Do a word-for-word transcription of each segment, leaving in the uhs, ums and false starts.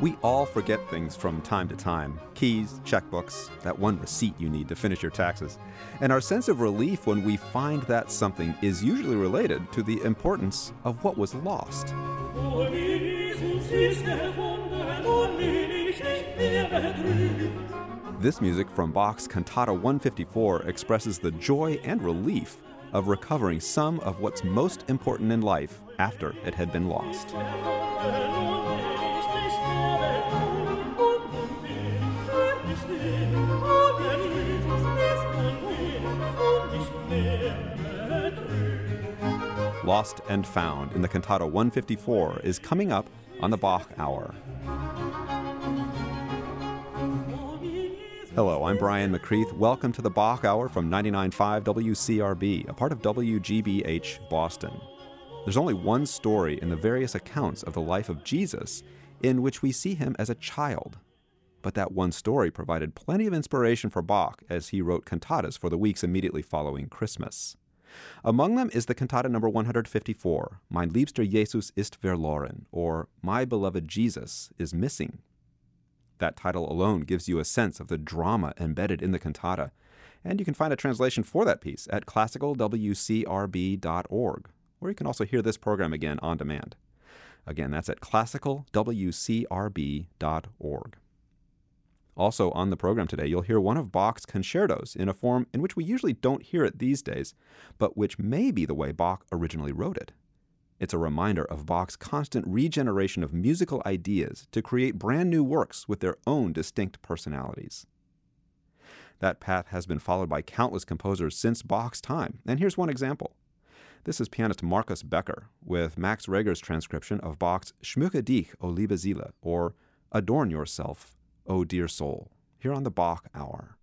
We all forget things from time to time. Keys, checkbooks, that one receipt you need to finish your taxes. And our sense of relief when we find that something is usually related to the importance of what was lost. This music from Bach's Cantata one fifty-four expresses the joy and relief of recovering some of what's most important in life after it had been lost. Lost and Found in the Cantata one fifty-four is coming up on the Bach Hour. Hello, I'm Brian McCreath. Welcome to the Bach Hour from ninety-nine point five W C R B, a part of W G B H Boston. There's only one story in the various accounts of the life of Jesus in which we see him as a child. But that one story provided plenty of inspiration for Bach as he wrote cantatas for the weeks immediately following Christmas. Among them is the cantata number one fifty-four, Mein liebster Jesus ist verloren, or My Beloved Jesus is Missing. That title alone gives you a sense of the drama embedded in the cantata, and you can find a translation for that piece at classical w c r b dot org, or you can also hear this program again on demand. Again, that's at classical w c r b dot org. Also on the program today, you'll hear one of Bach's concertos in a form in which we usually don't hear it these days, but which may be the way Bach originally wrote it. It's a reminder of Bach's constant regeneration of musical ideas to create brand new works with their own distinct personalities. That path has been followed by countless composers since Bach's time, and here's one example. This is pianist Markus Becker with Max Reger's transcription of Bach's Schmücke dich, o liebe Seele, or Adorn Yourself, O Dear Soul, here on the Bach Hour.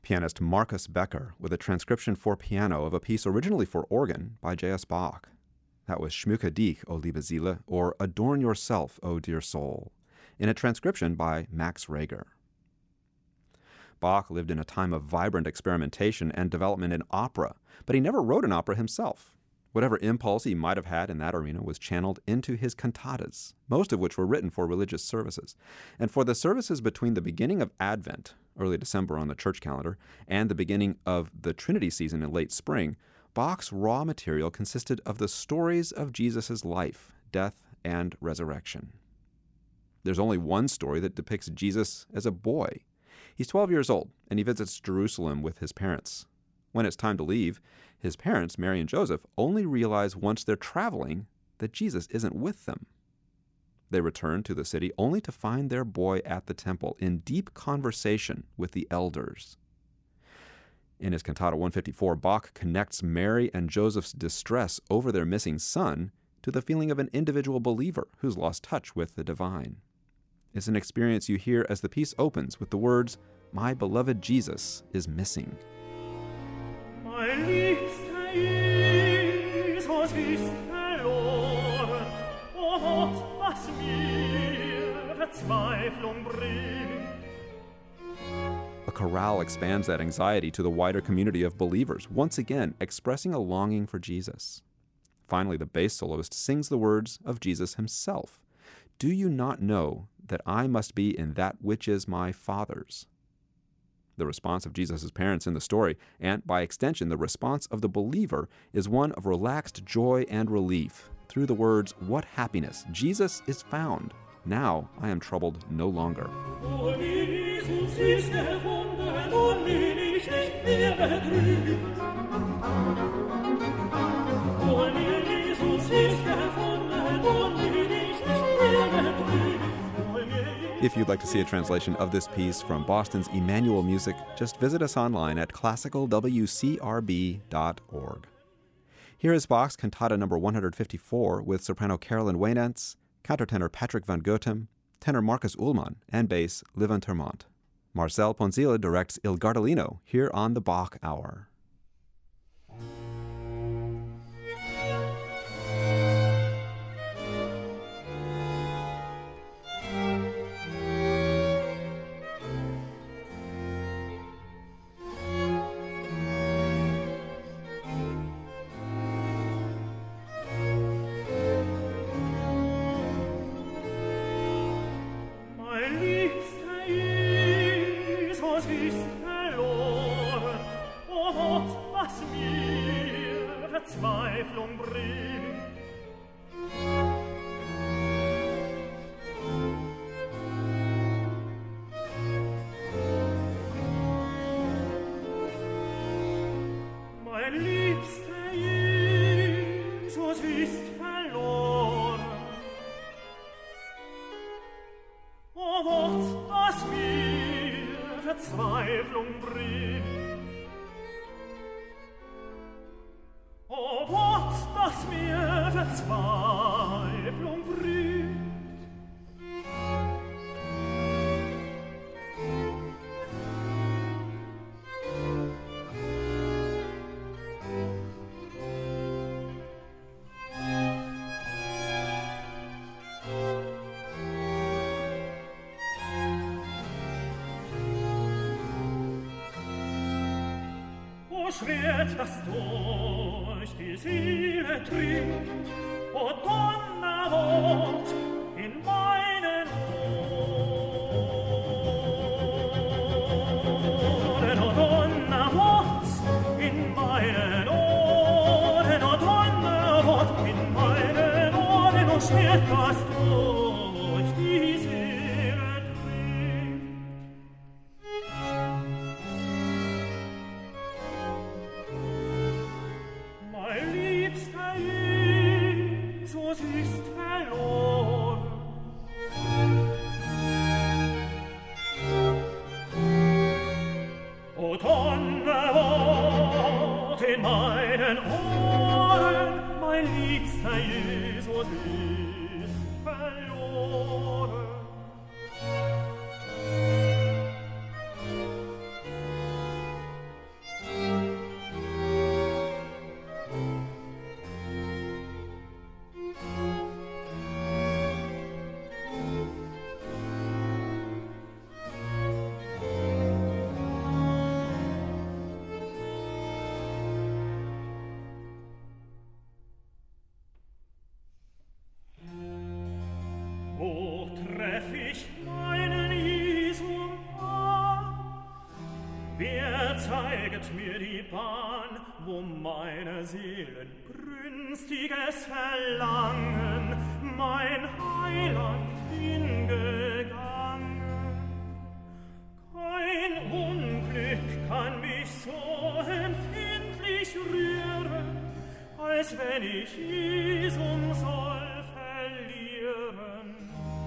pianist Marcus Becker with a transcription for piano of a piece originally for organ by J S Bach. That was Schmücke dich, O liebe Seele, or Adorn Yourself, O Dear Soul, in a transcription by Max Reger. Bach lived in a time of vibrant experimentation and development in opera, but he never wrote an opera himself. Whatever impulse he might have had in that arena was channeled into his cantatas, most of which were written for religious services. And for the services between the beginning of Advent, early December on the church calendar, and the beginning of the Trinity season in late spring, Bach's raw material consisted of the stories of Jesus' life, death, and resurrection. There's only one story that depicts Jesus as a boy. He's twelve years old, and he visits Jerusalem with his parents. When it's time to leave, his parents, Mary and Joseph, only realize once they're traveling that Jesus isn't with them. They return to the city only to find their boy at the temple in deep conversation with the elders. In his Cantata one fifty-four, Bach connects Mary and Joseph's distress over their missing son to the feeling of an individual believer who's lost touch with the divine. It's an experience you hear as the piece opens with the words, "My beloved Jesus is missing." My liebster Jesus ist verloren, o Gott, was mir Verzweiflung bringt. A chorale expands that anxiety to the wider community of believers, once again expressing a longing for Jesus. Finally, the bass soloist sings the words of Jesus himself. "Do you not know that I must be in that which is my Father's?" The response of Jesus' parents in the story, and by extension the response of the believer, is one of relaxed joy and relief through the words, "What happiness! Jesus is found. Now I am troubled no longer." If you'd like to see a translation of this piece from Boston's Emmanuel Music, just visit us online at classical w c r b dot org. Here is Bach's Cantata number one fifty-four with soprano Carolyn Waynants, countertenor Patrick van Goethem, tenor Marcus Ullmann, and bass Livin Termont. Marcel Ponzilla directs Il Gardellino here on the Bach Hour. Verzweiflung bringt. Mein liebster Jesus ist verloren. O Gott, was mir Verzweiflung bringt. O Gott, das mir Verzweiflung bringt. O Schwert, das durch die Seele dringt, o Donnerwort in meinen Ohren, o Donnerwort in meinen Ohren, o Donnerwort in meinen Ohren, o Schwert, das durch die Seele dringt. Mein liebster Jesus ist verloren. O Donnerwort in meinen Ohren, mein liebster Jesus ist verloren. wo meine Seelen brünstiges Verlangen mein Heiland hingegangen. Kein Unglück kann mich so empfindlich rühren, als wenn ich Jesum soll verlieren.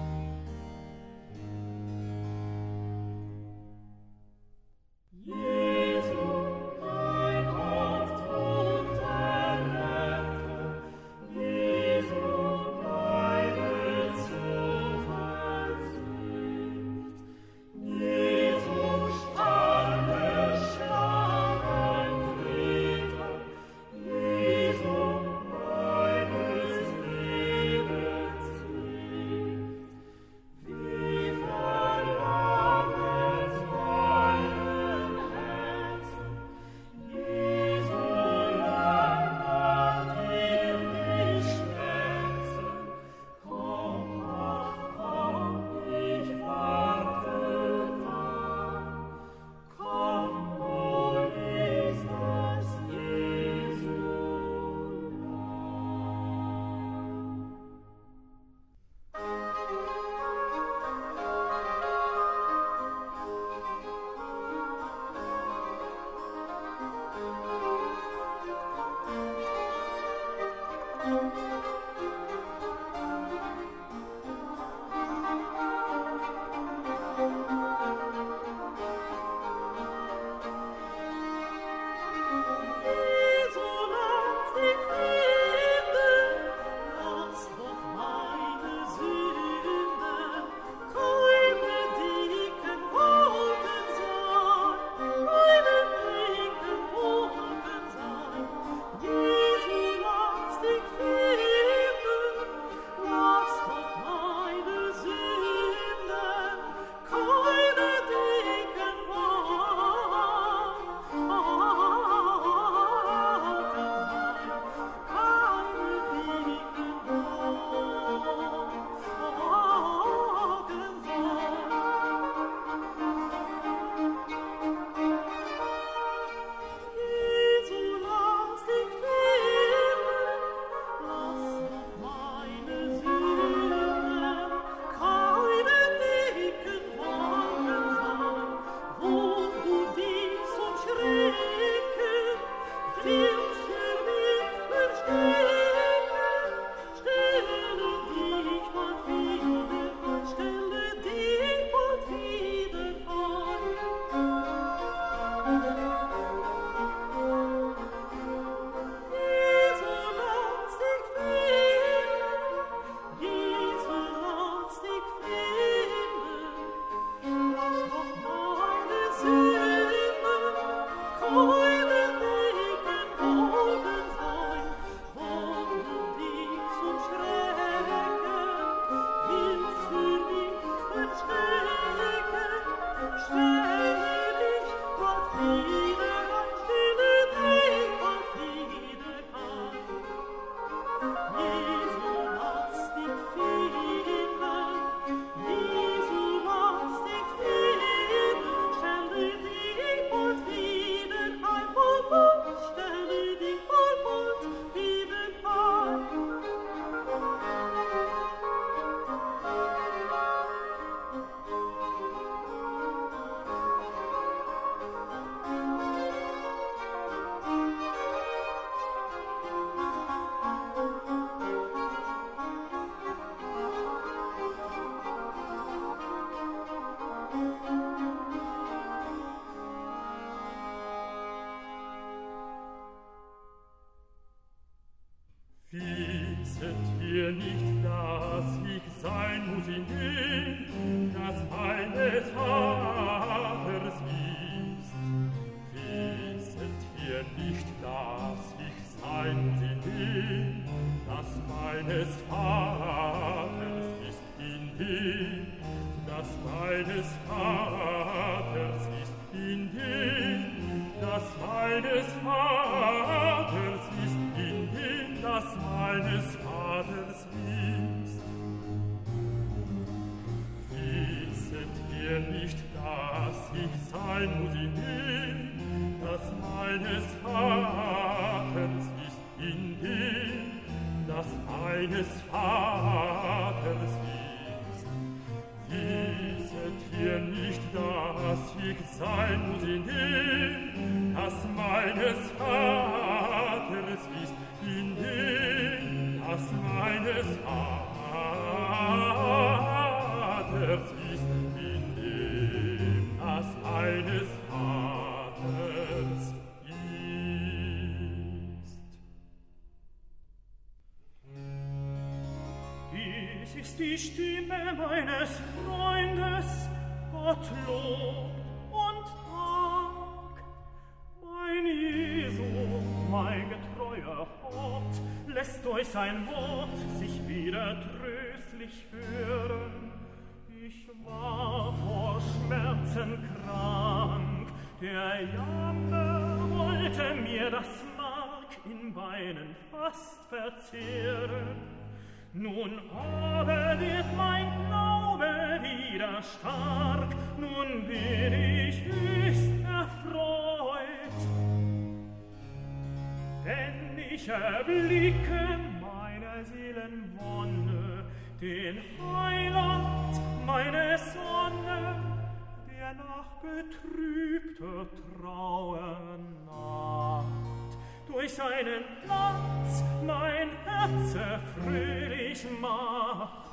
Wisset ihr nicht, dass ich sein muss in dem, das meines Vaters ist? Wisset ihr nicht, dass ich sein muss in dem, das meines Vaters ist, in dem, das meines Vaters ist, in dem, das meines Vaters ist, in dem, das meines Vaters ist. Wisset ihr nicht, dass ich sein muss in dem, das meines Vaters meines Vaters ist. Wisset ihr nicht, dass ich sein muss in dem, das meines Vaters ist, in dem, das meines Vaters ist, in dem, das meines Vaters ist. Dies ist die Stimme meines Freundes, Gott Lob und Dank. Mein Jesu, mein getreuer Hort, lässt durch sein Wort sich wieder tröstlich hören. Ich war vor Schmerzen krank, der Jammer wollte mir das Mark in Beinen fast verzehren. Nun aber wird mein Glaube wieder stark, nun bin ich höchst erfreut. Denn ich erblicke meiner Seelen Wonne, den Heiland, meine Sonne, der nach betrübter Trauer naht, durch seinen Glanz mein Herze fröhlich macht.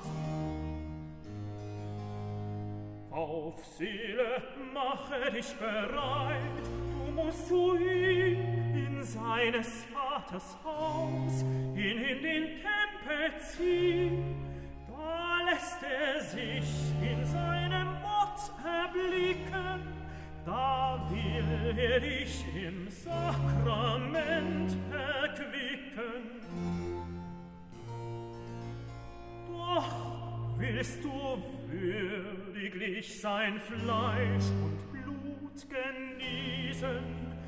Auf, Seele, mache dich bereit, du musst zu ihm in seines Vaters Haus, ihn in den Tempel ziehen. Da lässt er sich in seinem Wort erblicken, da will er dich im Sakrament erquicken. Doch willst du würdiglich sein Fleisch und Blut genießen,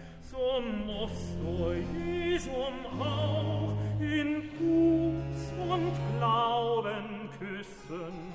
so musst du Jesum auch in Buß und Glauben küssen.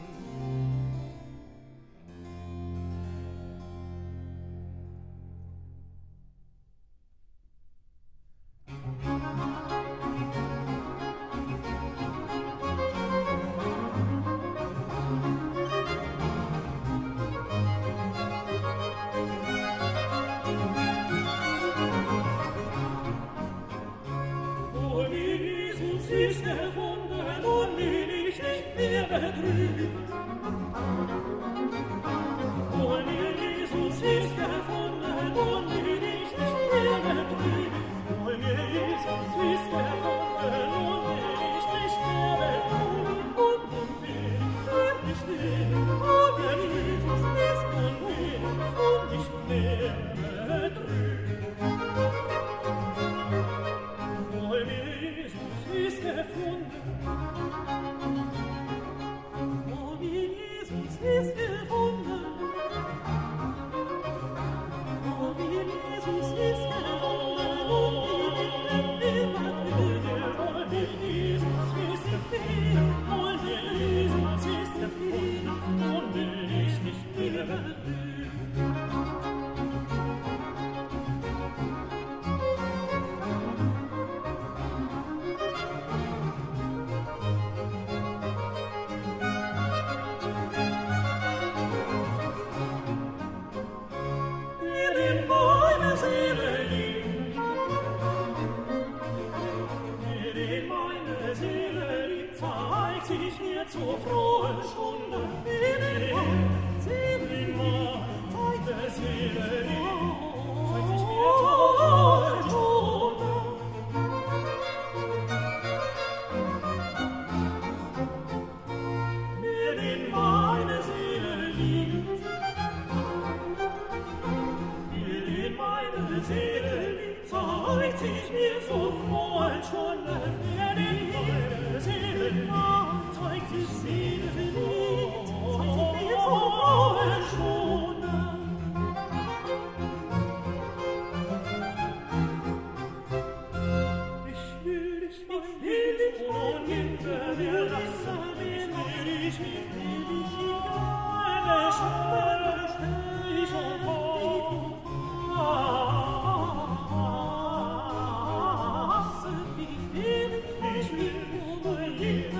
Ich will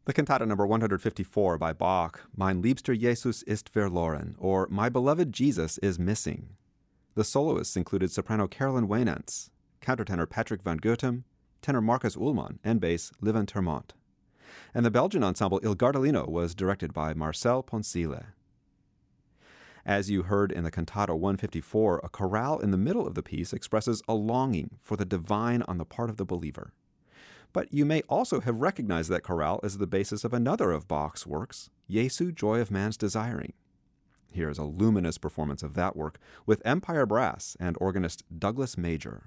The cantata number one hundred fifty-four by Bach, Mein liebster Jesus ist verloren, or My beloved Jesus is missing. The soloists included soprano Carolyn Waynants, countertenor Patrick van Goethem, tenor Marcus Ullmann, and bass Livin Termont. And the Belgian ensemble Il Gardellino was directed by Marcel Poncile. As you heard in the cantata one fifty-four, a chorale in the middle of the piece expresses a longing for the divine on the part of the believer. But you may also have recognized that chorale as the basis of another of Bach's works, Jesu, Joy of Man's Desiring. Here is a luminous performance of that work with Empire Brass and organist Douglas Major.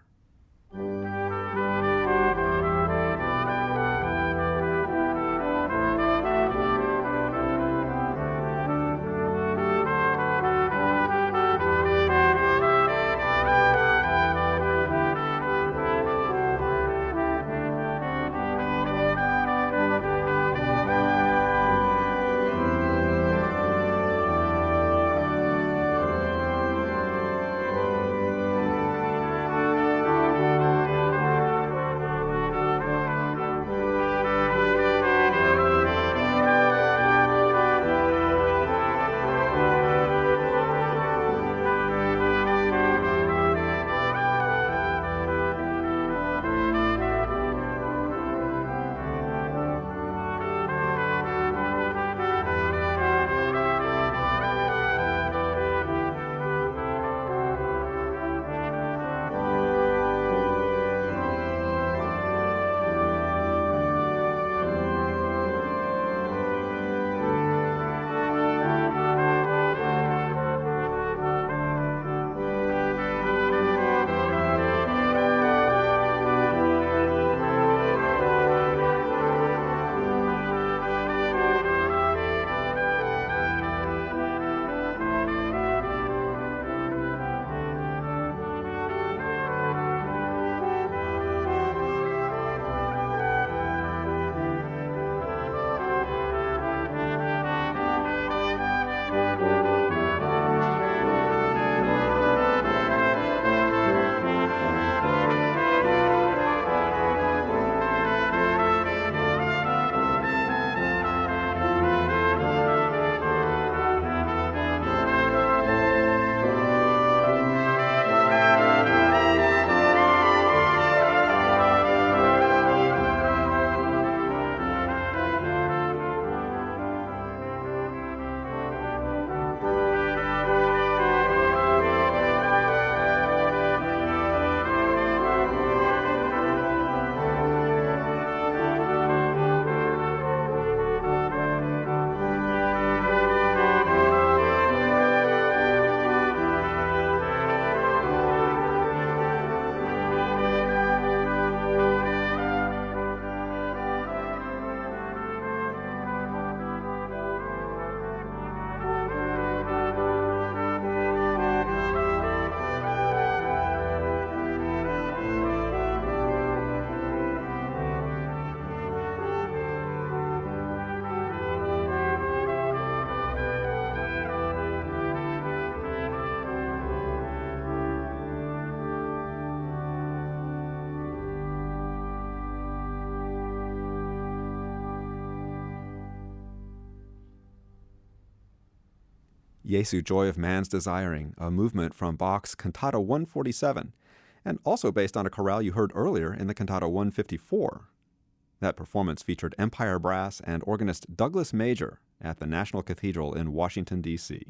Jesu, Joy of Man's Desiring, a movement from Bach's Cantata one forty-seven, and also based on a chorale you heard earlier in the Cantata one fifty-four. That performance featured Empire Brass and organist Douglas Major at the National Cathedral in Washington, D C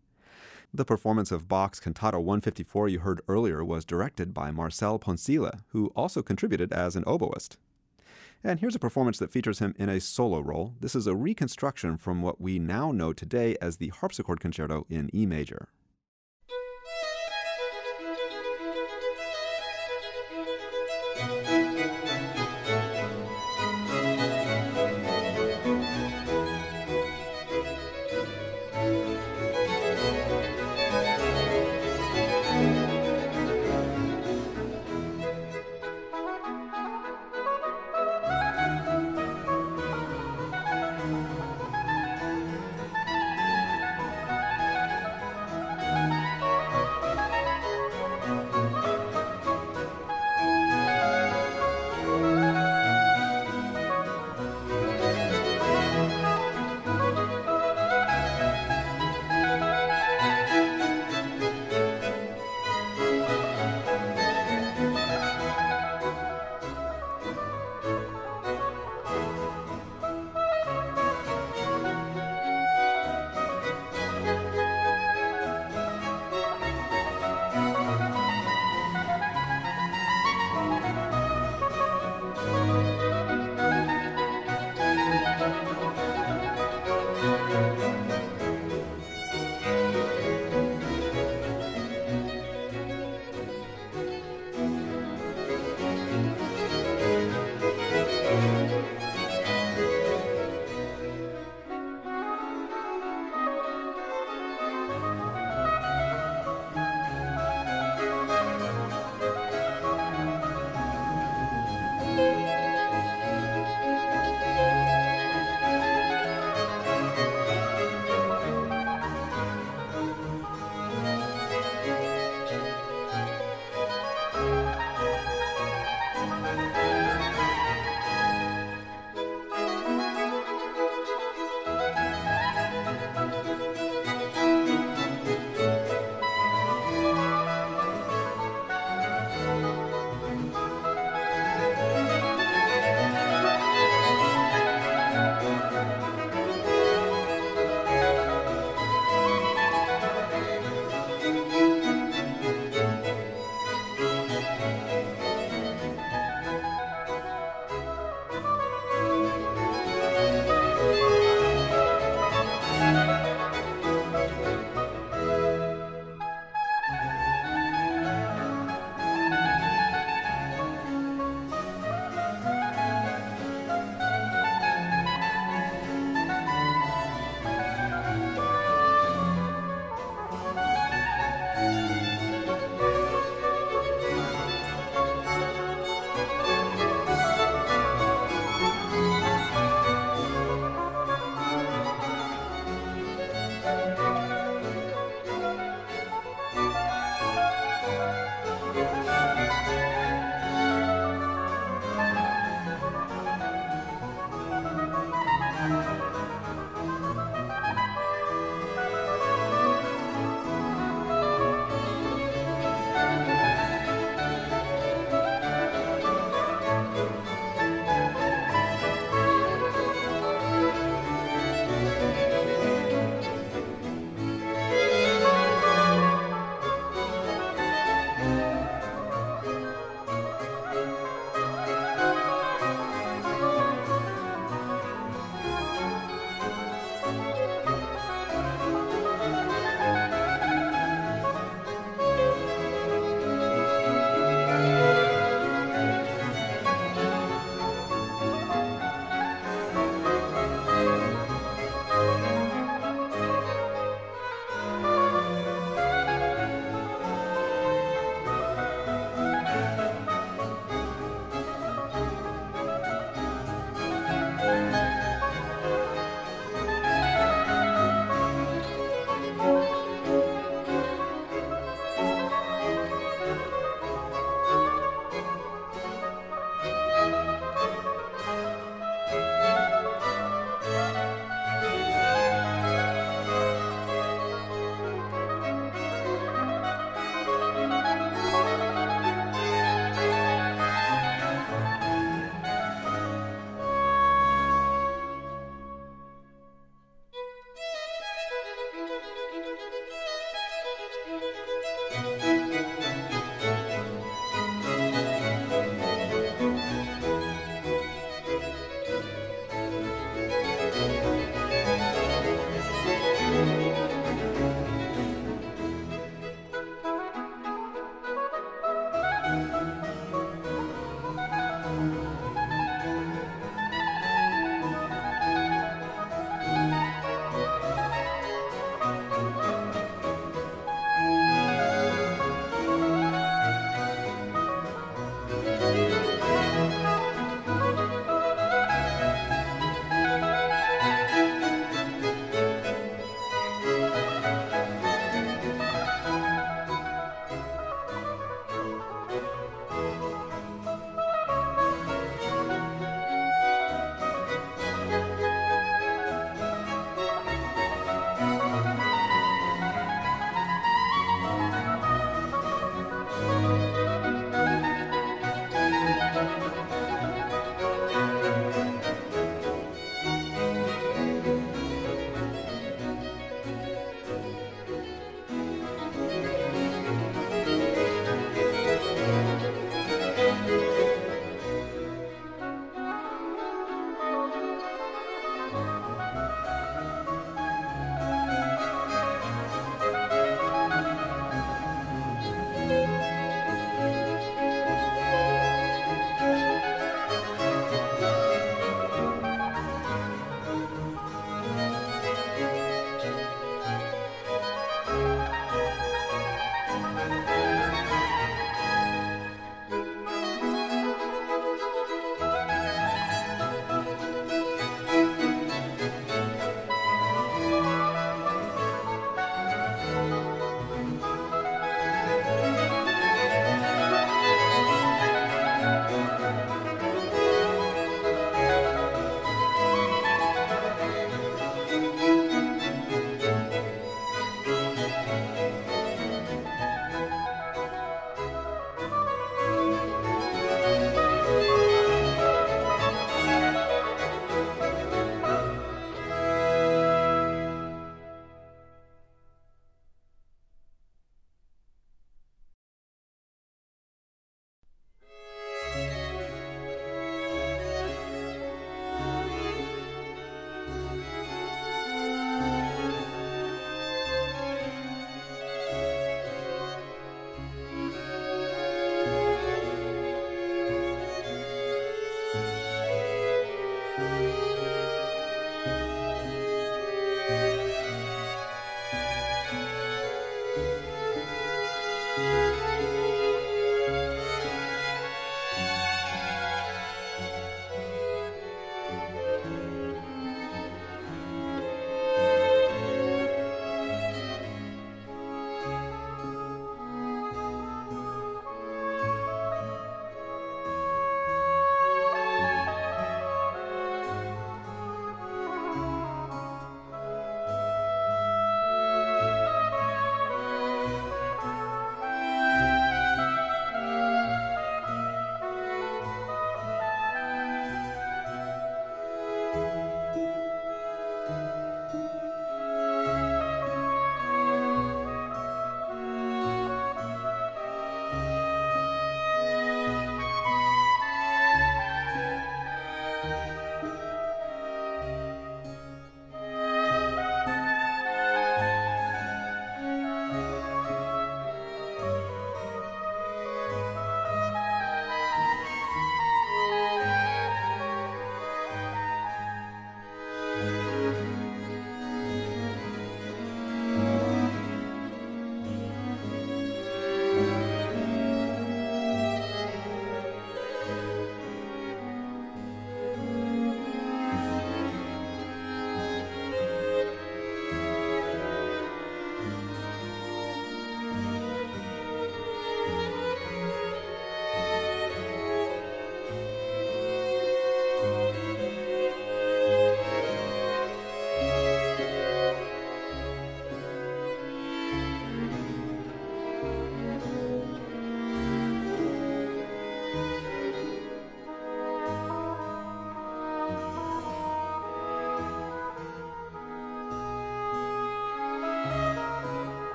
The performance of Bach's Cantata one fifty-four you heard earlier was directed by Marcel Poncile, who also contributed as an oboist. And here's a performance that features him in a solo role. This is a reconstruction from what we now know today as the Harpsichord Concerto in E major.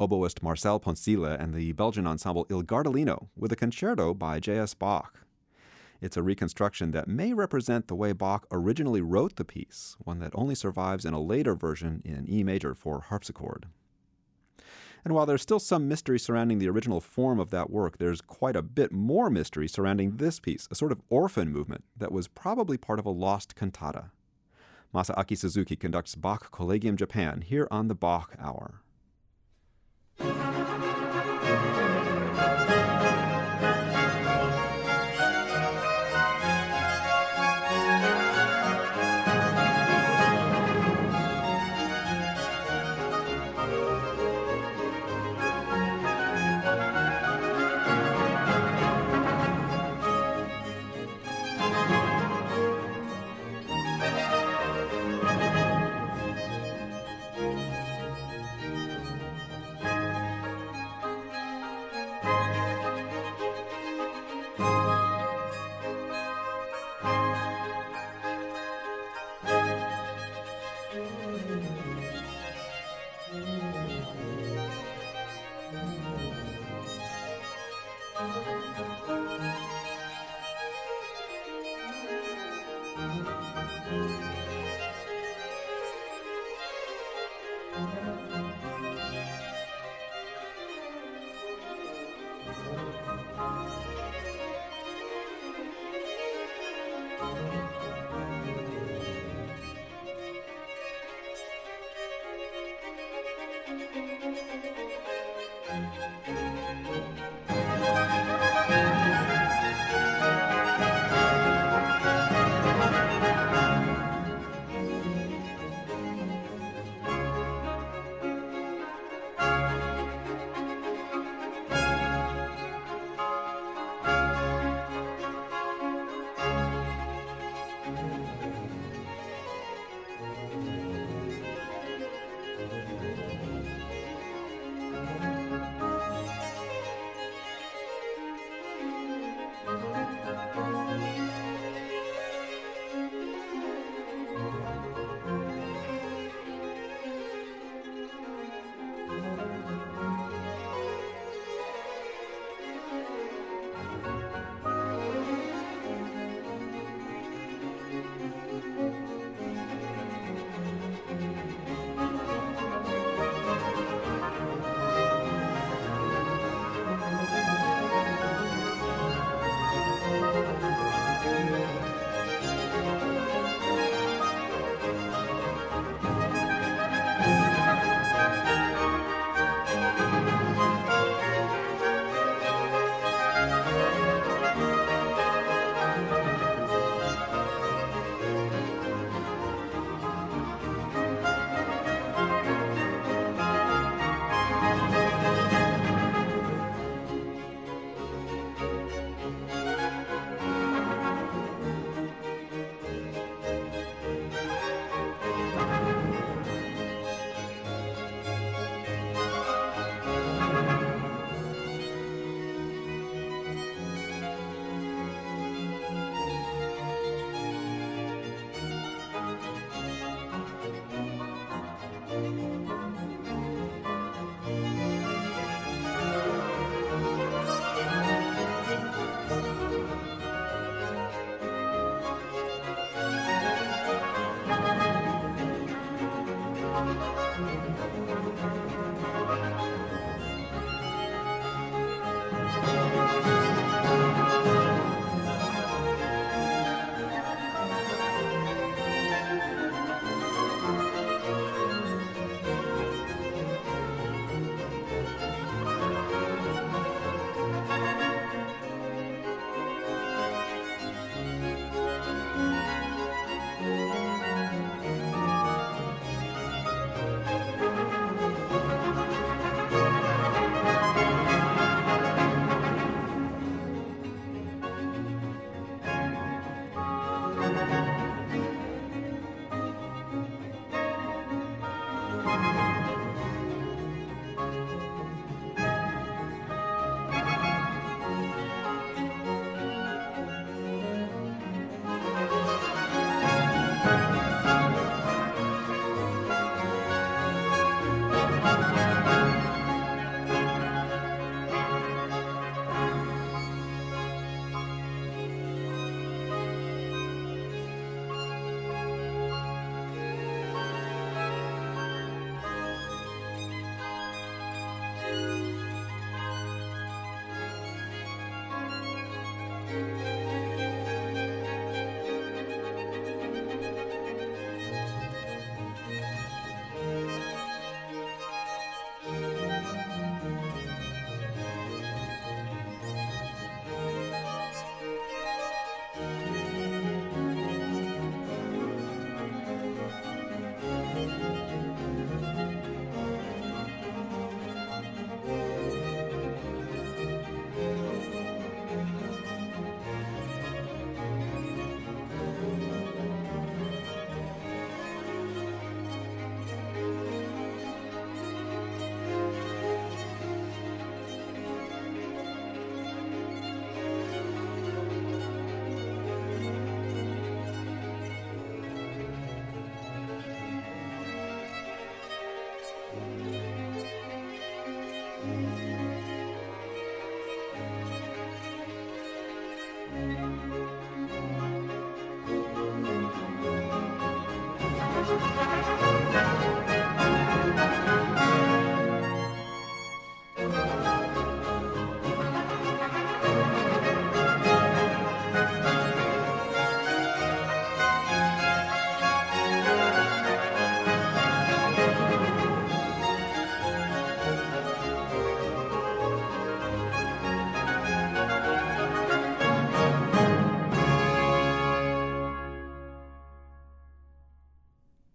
oboist Marcel Poncile and the Belgian ensemble Il Gardellino with a concerto by J S Bach. It's a reconstruction that may represent the way Bach originally wrote the piece, one that only survives in a later version in E major for harpsichord. And while there's still some mystery surrounding the original form of that work, there's quite a bit more mystery surrounding this piece, a sort of orphan movement that was probably part of a lost cantata. Masaaki Suzuki conducts Bach Collegium Japan here on the Bach Hour.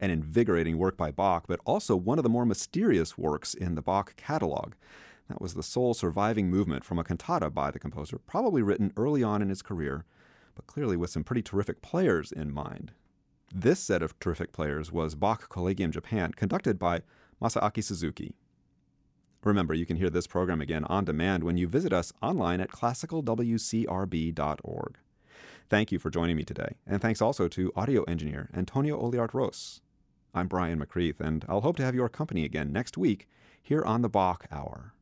an invigorating work by Bach, but also one of the more mysterious works in the Bach catalog. That was the sole surviving movement from a cantata by the composer, probably written early on in his career, but clearly with some pretty terrific players in mind. This set of terrific players was Bach Collegium Japan, conducted by Masaaki Suzuki. Remember, you can hear this program again on demand when you visit us online at classical w c r b dot org. Thank you for joining me today, and thanks also to audio engineer Antonio Oliart-Ros. I'm Brian McCreath, and I'll hope to have your company again next week here on the Bach Hour.